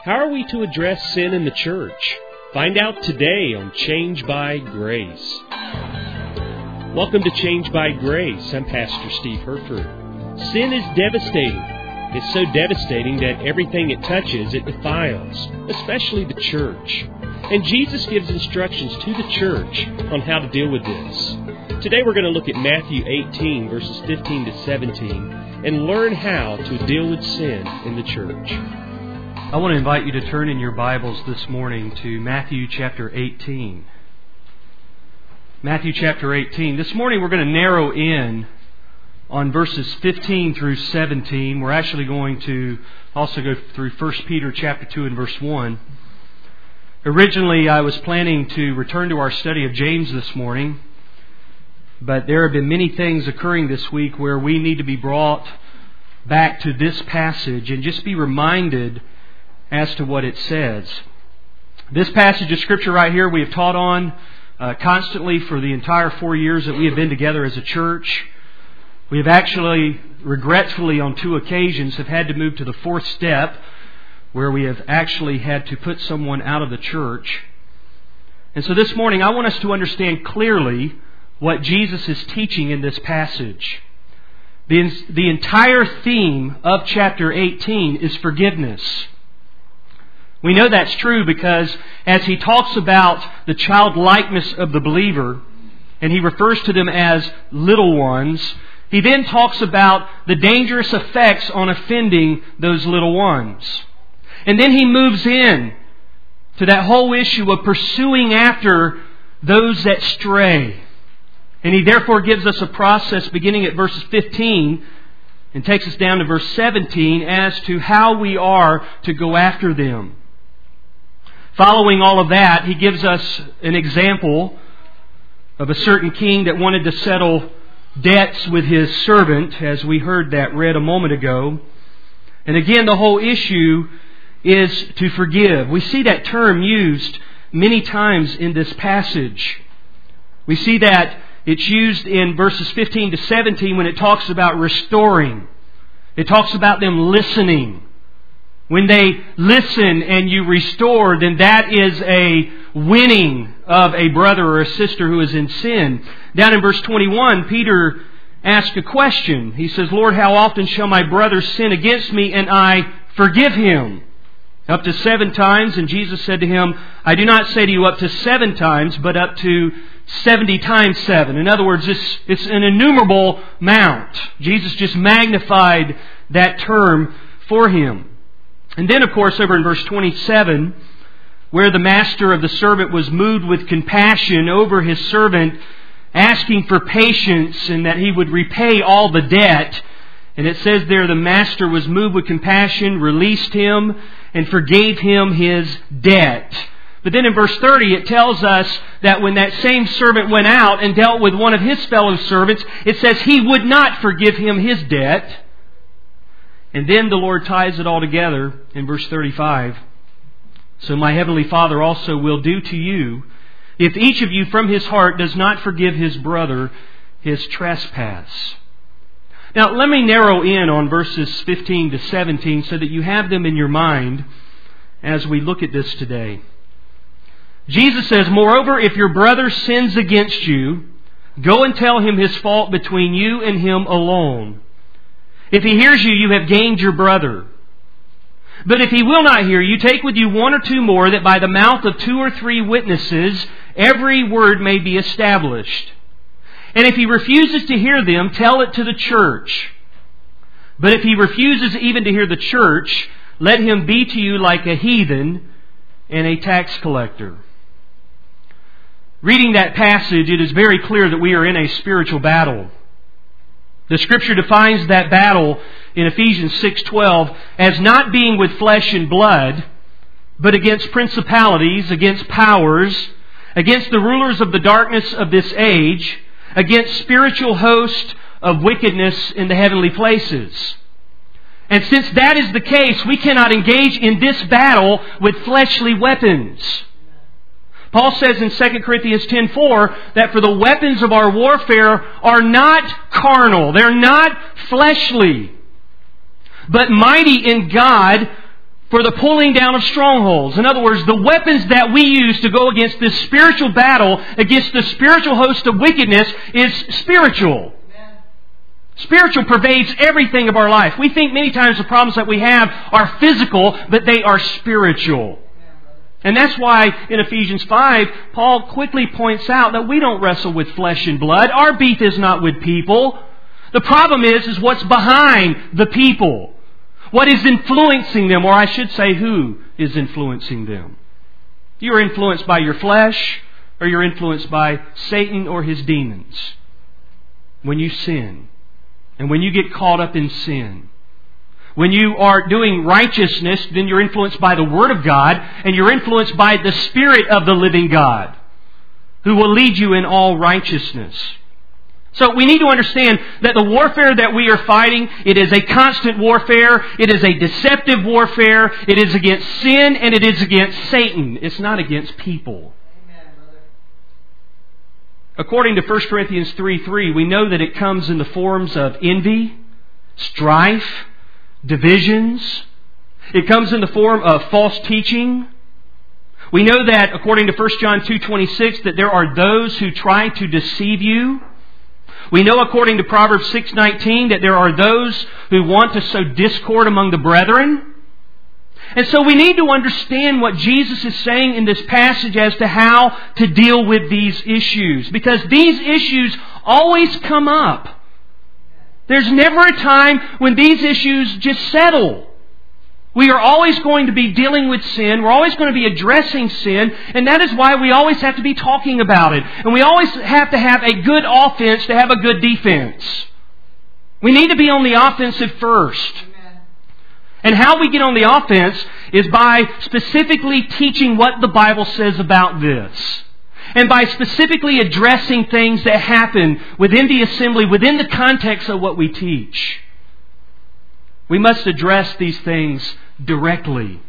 How are we to address sin in the church? Find out today on Change by Grace. Welcome to Change by Grace. I'm Pastor Steve Herford. Sin is devastating. It's so devastating that everything it touches, it defiles, especially the church. And Jesus gives instructions to the church on how to deal with this. Today we're going to look at Matthew 18, verses 15 to 17, and learn how to deal with sin in the church. I want to invite you to turn in your Bibles this morning to Matthew chapter 18. Matthew chapter 18. This morning we're going to narrow in on verses 15 through 17. We're actually going to also go through 1 Peter chapter 2 and verse 1. Originally I was planning to return to our study of James this morning, but there have been many things occurring this week where we need to be brought back to this passage and just be reminded as to what it says. This passage of Scripture right here we have taught on constantly for the entire 4 years that we have been together as a church. We have actually, regretfully on 2 occasions, have had to move to the 4th step where we have actually had to put someone out of the church. And so this morning I want us to understand clearly what Jesus is teaching in this passage. The entire theme of chapter 18 is forgiveness. We know that's true because as he talks about the childlikeness of the believer, and he refers to them as little ones, he then talks about the dangerous effects on offending those little ones. And then he moves in to that whole issue of pursuing after those that stray. And he therefore gives us a process beginning at verses 15 and takes us down to verse 17 as to how we are to go after them. Following all of that, he gives us an example of a certain king that wanted to settle debts with his servant, as we heard that read a moment ago. And again, the whole issue is to forgive. We see that term used many times in this passage. We see that it's used in verses 15 to 17 when it talks about restoring. It talks about them listening. When they listen and you restore, then that is a winning of a brother or a sister who is in sin. Down in verse 21, Peter asks a question. He says, Lord, how often shall my brother sin against me and I forgive him? Up to 7 times. And Jesus said to him, I do not say to you up to 7 times, but up to 70 times 7. In other words, it's an innumerable amount. Jesus just magnified that term for him. And then, of course, over in verse 27, where the master of the servant was moved with compassion over his servant, asking for patience and that he would repay all the debt. And it says there, the master was moved with compassion, released him, and forgave him his debt. But then in verse 30, it tells us that when that same servant went out and dealt with one of his fellow servants, it says he would not forgive him his debt. And then the Lord ties it all together in verse 35. So my heavenly Father also will do to you, if each of you from his heart does not forgive his brother his trespass. Now let me narrow in on verses 15 to 17 so that you have them in your mind as we look at this today. Jesus says, moreover, if your brother sins against you, go and tell him his fault between you and him alone. If he hears you, you have gained your brother. But if he will not hear you, take with you 1 or 2 more, that by the mouth of 2 or 3 witnesses every word may be established. And if he refuses to hear them, tell it to the church. But if he refuses even to hear the church, let him be to you like a heathen and a tax collector. Reading that passage, it is very clear that we are in a spiritual battle. The Scripture defines that battle in Ephesians 6:12 as not being with flesh and blood, but against principalities, against powers, against the rulers of the darkness of this age, against spiritual hosts of wickedness in the heavenly places. And since that is the case, we cannot engage in this battle with fleshly weapons. Paul says in 2 Corinthians 10:4 that for the weapons of our warfare are not carnal, they're not fleshly, but mighty in God for the pulling down of strongholds. In other words, the weapons that we use to go against this spiritual battle, against the spiritual host of wickedness, is spiritual. Spiritual pervades everything of our life. We think many times the problems that we have are physical, but they are spiritual. And that's why in Ephesians 5, Paul quickly points out that we don't wrestle with flesh and blood. Our beef is not with people. The problem is what's behind the people. What is influencing them, or I should say, who is influencing them? You're influenced by your flesh, or you're influenced by Satan or his demons. When you sin, and when you get caught up in sin, when you are doing righteousness, then you're influenced by the Word of God, and you're influenced by the Spirit of the living God, who will lead you in all righteousness. So we need to understand that the warfare that we are fighting, it is a constant warfare. It is a deceptive warfare. It is against sin and it is against Satan. It's not against people. Amen, brother. According to 1 Corinthians 3:3, we know that it comes in the forms of envy, strife, divisions. It comes in the form of false teaching. We know that according to 1 John 2:26 that there are those who try to deceive you. We know according to Proverbs 6:19 that there are those who want to sow discord among the brethren. And so we need to understand what Jesus is saying in this passage as to how to deal with these issues. Because these issues always come up. There's never a time when these issues just settle. We are always going to be dealing with sin. We're always going to be addressing sin. And that is why we always have to be talking about it. And we always have to have a good offense to have a good defense. We need to be on the offensive first. Amen. And how we get on the offense is by specifically teaching what the Bible says about this. And by specifically addressing things that happen within the assembly, within the context of what we teach. We must address these things directly.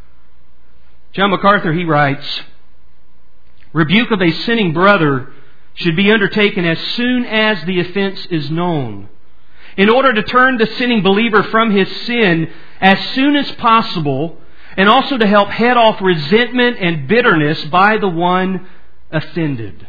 John MacArthur, he writes, "Rebuke of a sinning brother should be undertaken as soon as the offense is known, in order to turn the sinning believer from his sin as soon as possible, and also to help head off resentment and bitterness by the one offended."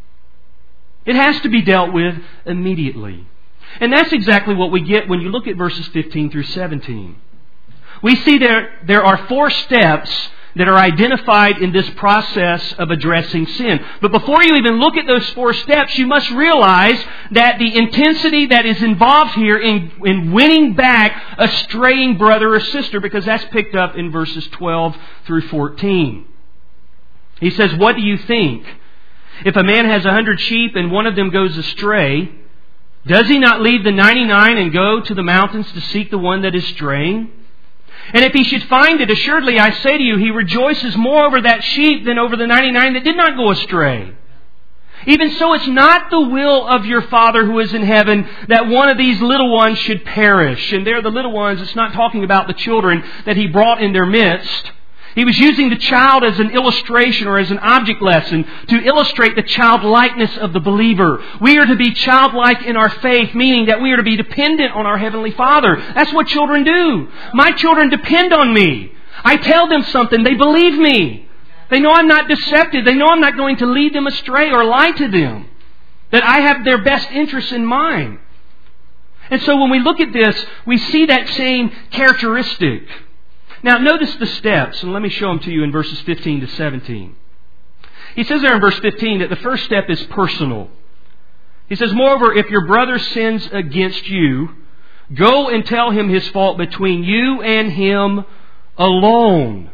It has to be dealt with immediately. And that's exactly what we get when you look at verses 15 through 17. We see there are 4 steps that are identified in this process of addressing sin. But before you even look at those 4 steps, you must realize that the intensity that is involved here in winning back a straying brother or sister, because that's picked up in verses 12 through 14. He says, "What do you think? If a man has 100 sheep and one of them goes astray, does he not leave the 99 and go to the mountains to seek the one that is straying? And if he should find it, assuredly I say to you, he rejoices more over that sheep than over the 99 that did not go astray. Even so, it's not the will of your Father who is in heaven that one of these little ones should perish." And there, the little ones, it's not talking about the children that He brought in their midst. He was using the child as an illustration or as an object lesson to illustrate the childlikeness of the believer. We are to be childlike in our faith, meaning that we are to be dependent on our Heavenly Father. That's what children do. My children depend on me. I tell them something, they believe me. They know I'm not deceptive. They know I'm not going to lead them astray or lie to them. That I have their best interests in mind. And so when we look at this, we see that same characteristic. Now notice the steps, and let me show them to you in verses 15 to 17. He says there in verse 15 that the first step is personal. He says, "Moreover, if your brother sins against you, go and tell him his fault between you and him alone.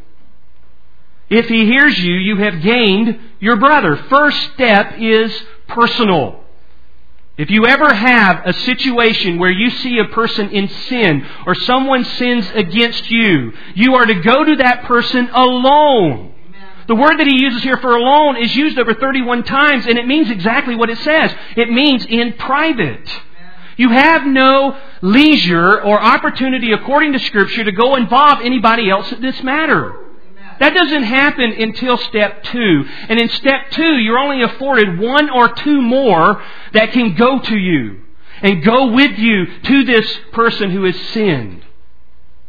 If he hears you, you have gained your brother." First step is personal. If you ever have a situation where you see a person in sin or someone sins against you, you are to go to that person alone. Amen. The word that he uses here for alone is used over 31 times, and it means exactly what it says. It means in private. Amen. You have no leisure or opportunity, according to Scripture, to go involve anybody else in this matter. That doesn't happen until step 2. And in step 2, you're only afforded 1 or 2 more that can go to you and go with you to this person who has sinned.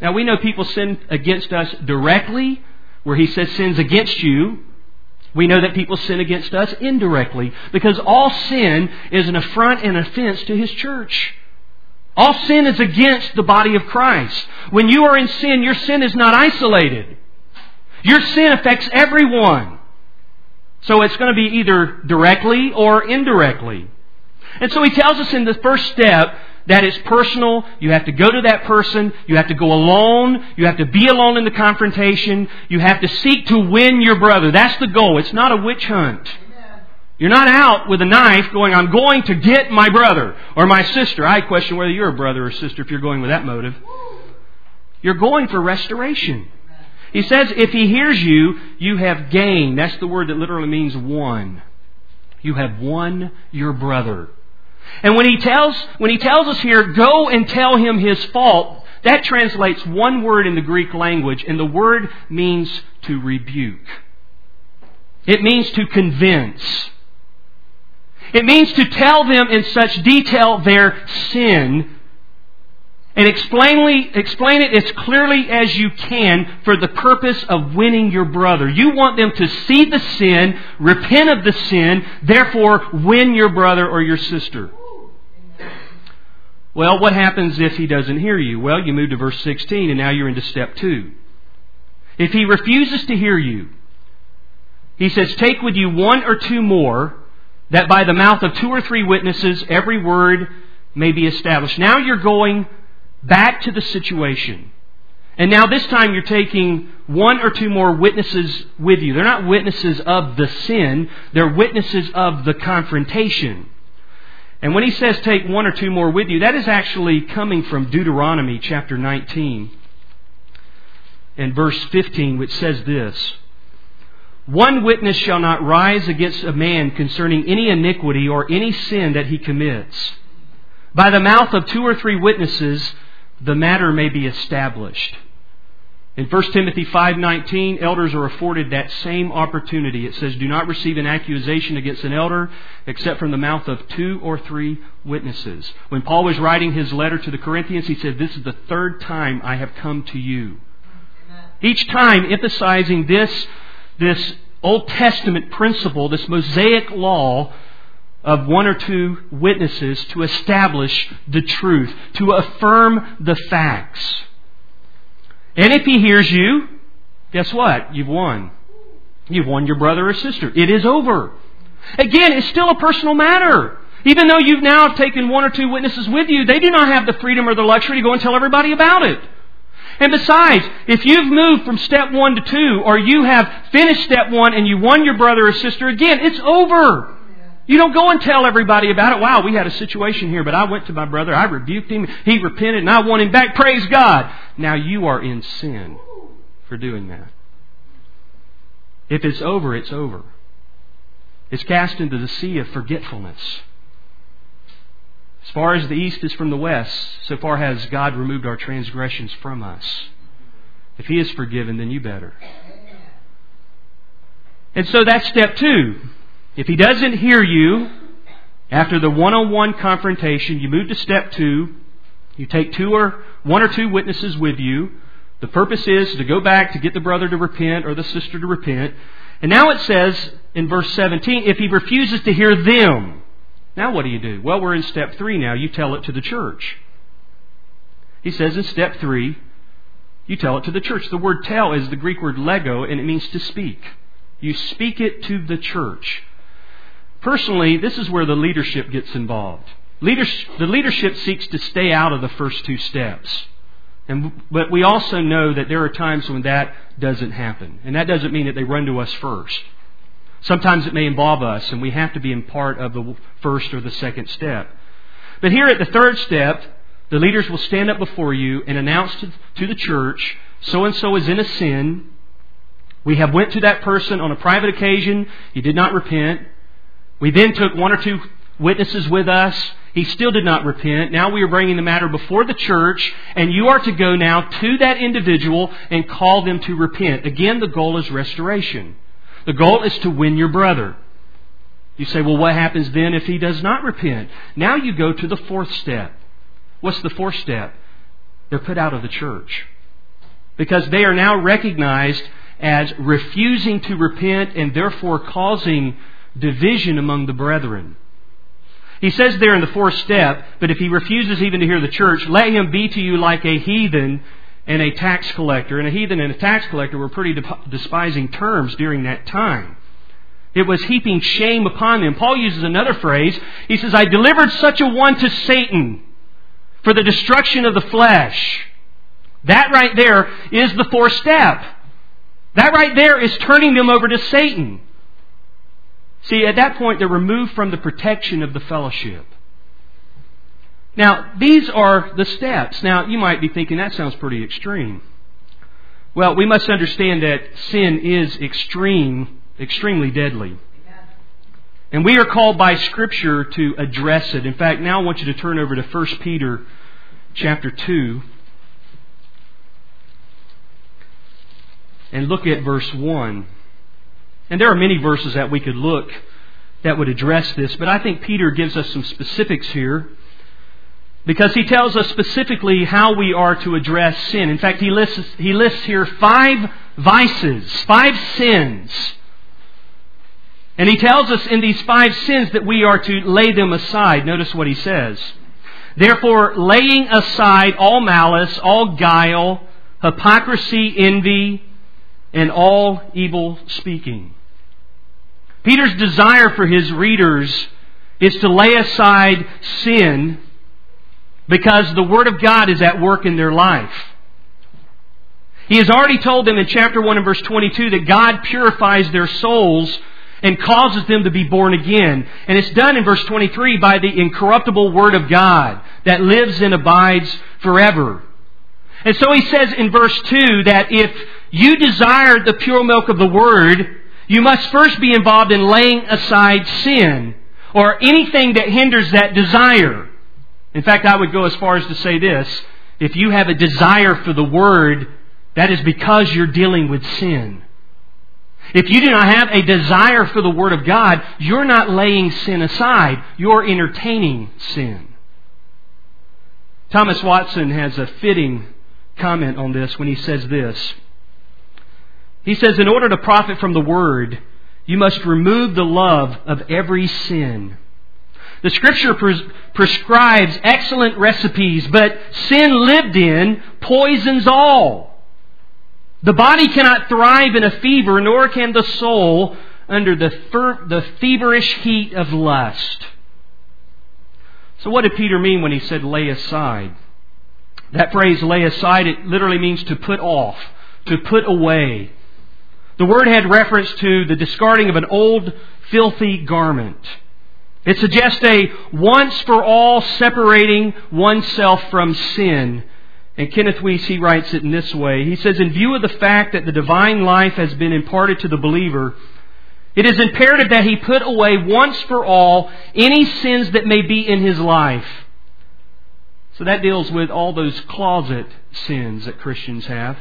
Now we know people sin against us directly, where He says sins against you. We know that people sin against us indirectly, because all sin is an affront and offense to His church. All sin is against the body of Christ. When you are in sin, your sin is not isolated. Your sin affects everyone. So it's going to be either directly or indirectly. And so He tells us in the first step that it's personal. You have to go to that person. You have to go alone. You have to be alone in the confrontation. You have to seek to win your brother. That's the goal. It's not a witch hunt. You're not out with a knife going, I'm going to get my brother or my sister. I question whether you're a brother or sister if you're going with that motive. You're going for restoration. He says, if he hears you, you have gained. That's the word that literally means won. You have won your brother. And when he tells us here, go and tell him his fault, that translates one word in the Greek language, and the word means to rebuke. It means to convince. It means to tell them in such detail their sin and explain it as clearly as you can for the purpose of winning your brother. You want them to see the sin, repent of the sin, therefore win your brother or your sister. Well, what happens if he doesn't hear you? Well, you move to verse 16 and now you're into step 2. If he refuses to hear you, he says, take with you 1 or 2 more, that by the mouth of 2 or 3 witnesses every word may be established. Now you're going back to the situation. And now this time you're taking 1 or 2 more witnesses with you. They're not witnesses of the sin. They're witnesses of the confrontation. And when he says take 1 or 2 more with you, that is actually coming from Deuteronomy chapter 19 and verse 15, which says this: 1 witness shall not rise against a man concerning any iniquity or any sin that he commits. By the mouth of 2 or 3 witnesses, the matter may be established. In 1 Timothy 5:19, elders are afforded that same opportunity. It says, do not receive an accusation against an elder except from the mouth of 2 or 3 witnesses. When Paul was writing his letter to the Corinthians, he said, this is the 3rd time I have come to you. Amen. Each time emphasizing this Old Testament principle, this Mosaic law of 1 or 2 witnesses to establish the truth, to affirm the facts. And if he hears you, guess what? You've won. You've won your brother or sister. It is over. Again, it's still a personal matter. Even though you've now taken 1 or 2 witnesses with you, they do not have the freedom or the luxury to go and tell everybody about it. And besides, if you've moved from step 1 to 2, or you have finished step 1 and you won your brother or sister, again, it's over. You don't go and tell everybody about it. Wow, we had a situation here, but I went to my brother, I rebuked him, he repented, and I won him back. Praise God. Now you are in sin for doing that. If it's over, it's over. It's cast into the sea of forgetfulness. As far as the east is from the west, so far has God removed our transgressions from us. If He is forgiven, then you better. And so that's step 2. If he doesn't hear you after the one-on-one confrontation, you move to step 2. You take 1 or 2 witnesses with you. The purpose is to go back to get the brother to repent or the sister to repent. And now it says in verse 17, if he refuses to hear them, now what do? Well, we're in step 3 now. You tell it to the church. He says in step 3, you tell it to the church. The word tell is the Greek word lego, and it means to speak. You speak it to the church. Personally, this is where the leadership gets involved. The leadership seeks to stay out of the first 2 steps. But we also know that there are times when that doesn't happen. And that doesn't mean that they run to us first. Sometimes it may involve us, and we have to be in part of the first or the second step. But here at the 3rd step, the leaders will stand up before you and announce to the church, so-and-so is in a sin. We have went to that person on a private occasion. He did not repent. We then took 1 or 2 witnesses with us. He still did not repent. Now we are bringing the matter before the church, and you are to go now to that individual and call them to repent. Again, the goal is restoration. The goal is to win your brother. You say, well, what happens then if he does not repent? Now you go to the 4th step. What's the 4th step? They're put out of the church. because they are now recognized as refusing to repent and therefore causing division among the brethren. He says there in the fourth step, but if he refuses even to hear the church, let him be to you like a heathen and a tax collector. And a heathen and a tax collector were pretty despising terms during that time. It was heaping shame upon them. Paul uses another phrase. He says, I delivered such a one to Satan for the destruction of the flesh. That right there is the fourth step. That right there is turning them over to Satan. See, at that point, they're removed from the protection of the fellowship. Now, these are the steps. Now, you might be thinking, that sounds pretty extreme. Well, we must understand that sin is extremely deadly. And we are called by Scripture to address it. In fact, now I want you to turn over to 1 Peter chapter 2 and look at verse 1. And there are many verses that we could look that would address this, but I think Peter gives us some specifics here because he tells us specifically how we are to address sin. In fact, he lists here 5 vices, 5 sins. And he tells us in these 5 sins that we are to lay them aside. Notice what he says. Therefore, laying aside all malice, all guile, hypocrisy, envy, and all evil speaking. Peter's desire for his readers is to lay aside sin because the Word of God is at work in their life. He has already told them in chapter 1 and verse 22 that God purifies their souls and causes them to be born again. And it's done in verse 23 by the incorruptible Word of God that lives and abides forever. And so he says in verse 2 that if you desire the pure milk of the Word, you must first be involved in laying aside sin or anything that hinders that desire. In fact, I would go as far as to say this. If you have a desire for the Word, that is because you're dealing with sin. If you do not have a desire for the Word of God, you're not laying sin aside. You're entertaining sin. Thomas Watson has a fitting comment on this when he says this. He says, in order to profit from the Word, you must remove the love of every sin. The Scripture prescribes excellent recipes, but sin lived in poisons all. The body cannot thrive in a fever, nor can the soul under the feverish heat of lust. So what did Peter mean when he said lay aside? That phrase, lay aside, it literally means to put off, to put away. The word had reference to the discarding of an old, filthy garment. It suggests a once-for-all separating oneself from sin. And Kenneth Wuest, he writes it in this way. He says, in view of the fact that the divine life has been imparted to the believer, it is imperative that he put away once for all any sins that may be in his life. So that deals with all those closet sins that Christians have.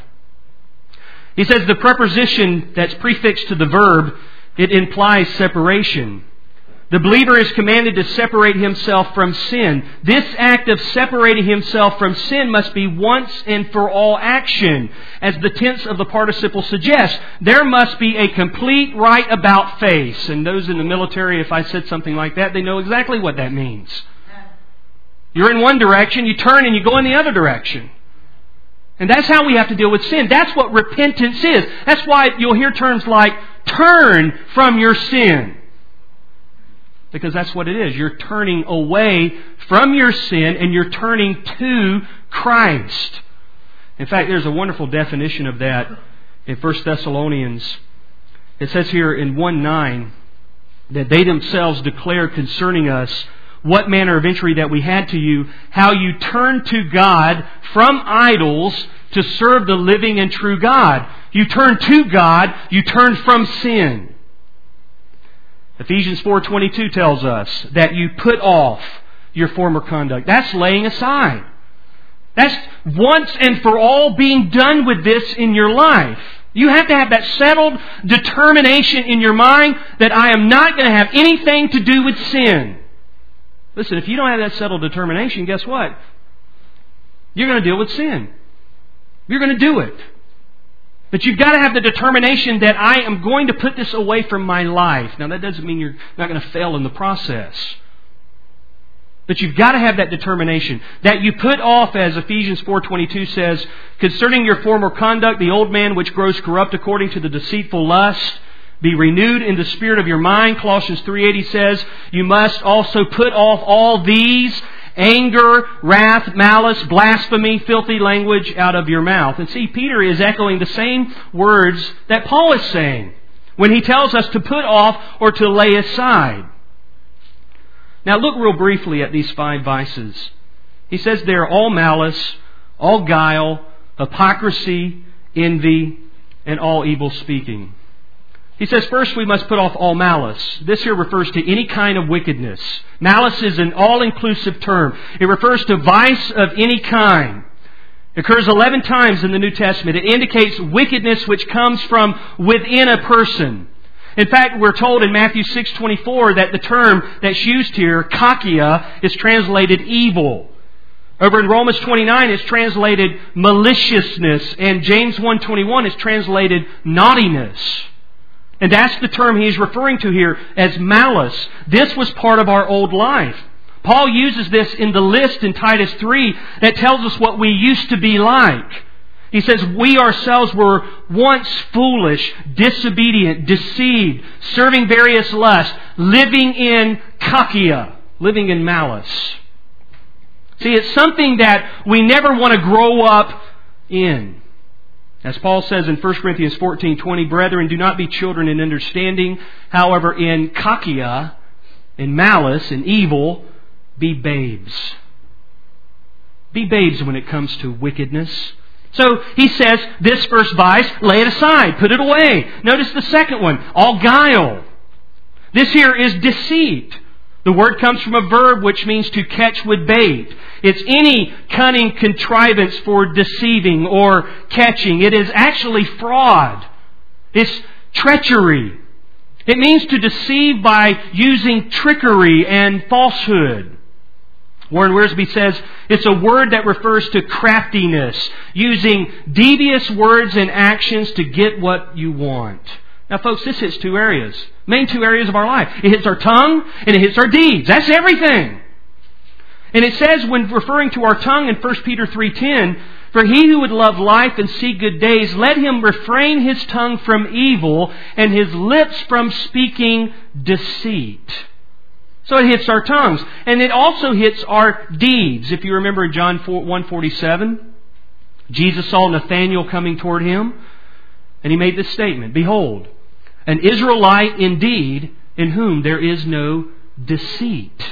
He says the preposition that's prefixed to the verb, it implies separation. The believer is commanded to separate himself from sin. This act of separating himself from sin must be once and for all action. As the tense of the participle suggests, there must be a complete right about face. And those in the military, if I said something like that, they know exactly what that means. You're in one direction, you turn and you go in the other direction. And that's how we have to deal with sin. That's what repentance is. That's why you'll hear terms like turn from your sin. Because that's what it is. You're turning away from your sin and you're turning to Christ. In fact, there's a wonderful definition of that in 1 Thessalonians. It says here in 1:9 that they themselves declare concerning us what manner of entry that we had to you, how you turned to God from idols to serve the living and true God. You turned to God, you turned from sin. Ephesians 4:22 tells us that you put off your former conduct. That's laying aside. That's once and for all being done with this in your life. You have to have that settled determination in your mind that I am not going to have anything to do with sin. Listen, if you don't have that settled determination, guess what? You're going to deal with sin. You're going to do it. But you've got to have the determination that I am going to put this away from my life. Now, that doesn't mean you're not going to fail in the process. But you've got to have that determination. That you put off, as Ephesians 4:22 says, concerning your former conduct, the old man which grows corrupt according to the deceitful lust, be renewed in the spirit of your mind. Colossians 3:8 says, you must also put off all these: anger, wrath, malice, blasphemy, filthy language out of your mouth. And see, Peter is echoing the same words that Paul is saying when he tells us to put off or to lay aside. Now look real briefly at these 5 vices. He says they're all malice, all guile, hypocrisy, envy, and all evil speaking. He says first we must put off all malice. This here refers to any kind of wickedness. Malice is an all-inclusive term. It refers to vice of any kind. It occurs 11 times in the New Testament. It indicates wickedness which comes from within a person. In fact, we're told in Matthew 6:24 that the term that's used here, kakia, is translated evil. Over in Romans 29, it's translated maliciousness, and James 1:21 is translated naughtiness. And that's the term he's referring to here as malice. This was part of our old life. Paul uses this in the list in Titus 3 that tells us what we used to be like. He says, we ourselves were once foolish, disobedient, deceived, serving various lusts, living in kakia, living in malice. See, it's something that we never want to grow up in. As Paul says in 1 Corinthians 14:20, brethren, do not be children in understanding. However, in kakia, in malice, in evil, be babes. Be babes when it comes to wickedness. So he says, this first vice, lay it aside, put it away. Notice the second one, all guile. This here is deceit. The word comes from a verb which means to catch with bait. It's any cunning contrivance for deceiving or catching. It is actually fraud. It's treachery. It means to deceive by using trickery and falsehood. Warren Wiersbe says it's a word that refers to craftiness, using devious words and actions to get what you want. Now, folks, this hits 2 areas. Main 2 areas of our life. It hits our tongue and it hits our deeds. That's everything. And it says, when referring to our tongue in 1 Peter 3:10, for he who would love life and see good days, let him refrain his tongue from evil and his lips from speaking deceit. So it hits our tongues. And it also hits our deeds. If you remember in John 1:47, Jesus saw Nathanael coming toward him, and he made this statement, behold, an Israelite indeed, in whom there is no deceit.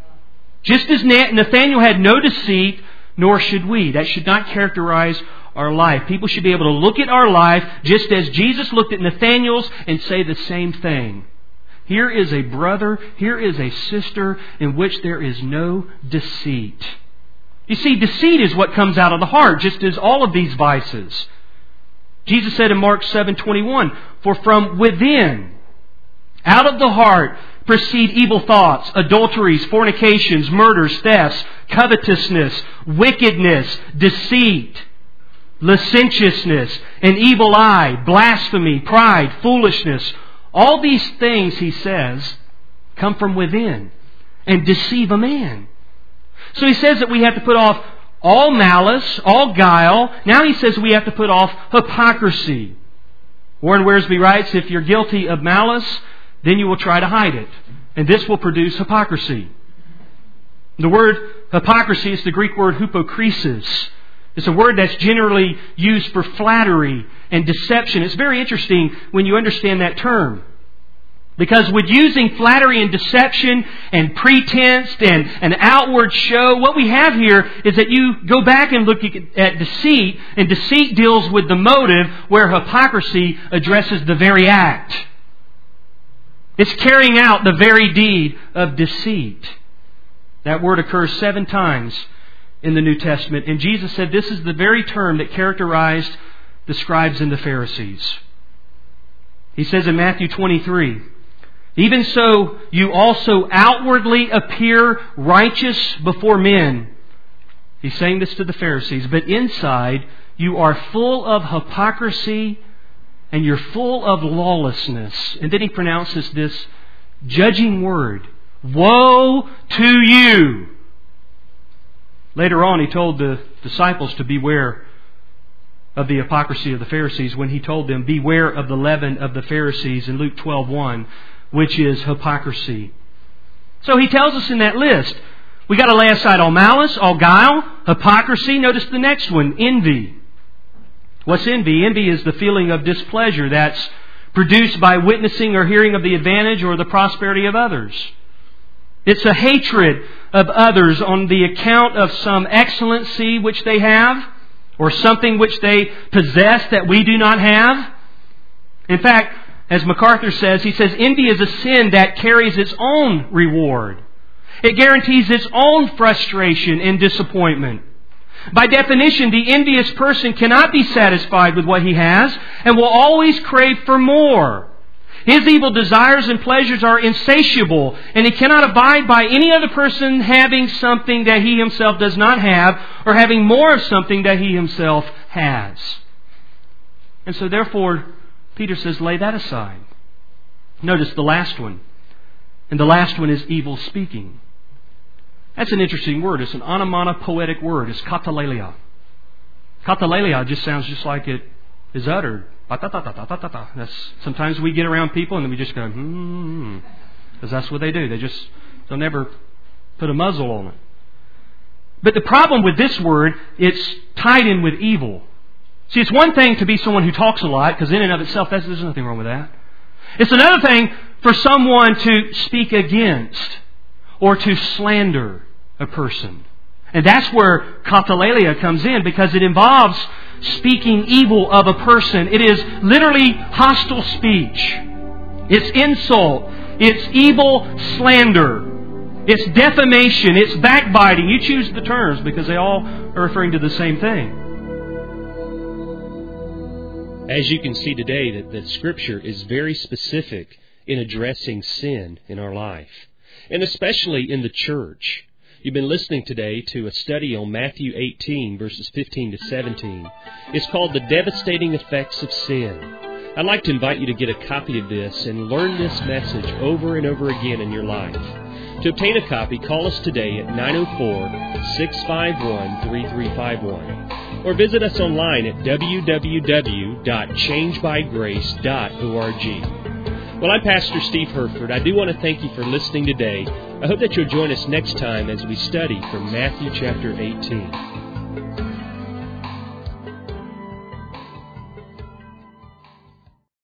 Just as Nathanael had no deceit, nor should we. That should not characterize our life. People should be able to look at our life just as Jesus looked at Nathanael's and say the same thing. Here is a brother, here is a sister in which there is no deceit. You see, deceit is what comes out of the heart, just as all of these vices. Jesus said in Mark 7:21, for from within, out of the heart, proceed evil thoughts, adulteries, fornications, murders, thefts, covetousness, wickedness, deceit, licentiousness, an evil eye, blasphemy, pride, foolishness. All these things, he says, come from within and deceive a man. So he says that we have to put off all malice, all guile. Now he says we have to put off hypocrisy. Warren Wiersbe writes, if you're guilty of malice, then you will try to hide it. And this will produce hypocrisy. The word hypocrisy is the Greek word hypokrisis. It's a word that's generally used for flattery and deception. It's very interesting when you understand that term. Because with using flattery and deception and pretense and an outward show, what we have here is that you go back and look at deceit, and deceit deals with the motive, where hypocrisy addresses the very act. It's carrying out the very deed of deceit. That word occurs 7 times in the New Testament. And Jesus said this is the very term that characterized the scribes and the Pharisees. He says in Matthew 23, even so you also outwardly appear righteous before men. He's saying this to the Pharisees. But inside you are full of hypocrisy and you're full of lawlessness. And then he pronounces this judging word, woe to you. Later on, he told the disciples to beware of the hypocrisy of the Pharisees when he told them, beware of the leaven of the Pharisees in Luke 12:1, which is hypocrisy. So he tells us in that list, we got to lay aside all malice, all guile, hypocrisy. Notice the next one, envy. What's envy? Envy is the feeling of displeasure that's produced by witnessing or hearing of the advantage or the prosperity of others. It's a hatred of others on the account of some excellency which they have, or something which they possess that we do not have. In fact, as MacArthur says, he says, envy is a sin that carries its own reward. It guarantees its own frustration and disappointment. By definition, the envious person cannot be satisfied with what he has and will always crave for more. His evil desires and pleasures are insatiable, and he cannot abide by any other person having something that he himself does not have, or having more of something that he himself has. And so therefore, Peter says, lay that aside. Notice the last one. And the last one is evil speaking. That's an interesting word. It's an onomatopoetic word. It's katalelia. Katalelia just sounds just like it is uttered. That's, sometimes we get around people and then we just go, because that's what they do. They'll never put a muzzle on it. But the problem with this word, it's tied in with evil. See, it's one thing to be someone who talks a lot, because in and of itself, there's nothing wrong with that. It's another thing for someone to speak against or to slander a person. And that's where katalelia comes in, because it involves speaking evil of a person. It is literally hostile speech. It's insult. It's evil slander. It's defamation. It's backbiting. You choose the terms because they all are referring to the same thing. As you can see today, that Scripture is very specific in addressing sin in our life, and especially in the church. You've been listening today to a study on Matthew 18, verses 15 to 17. It's called The Devastating Effects of Sin. I'd like to invite you to get a copy of this and learn this message over and over again in your life. To obtain a copy, call us today at 904-651-3351. Or visit us online at www.changebygrace.org. Well, I'm Pastor Steve Herford. I do want to thank you for listening today. I hope that you'll join us next time as we study from Matthew chapter 18.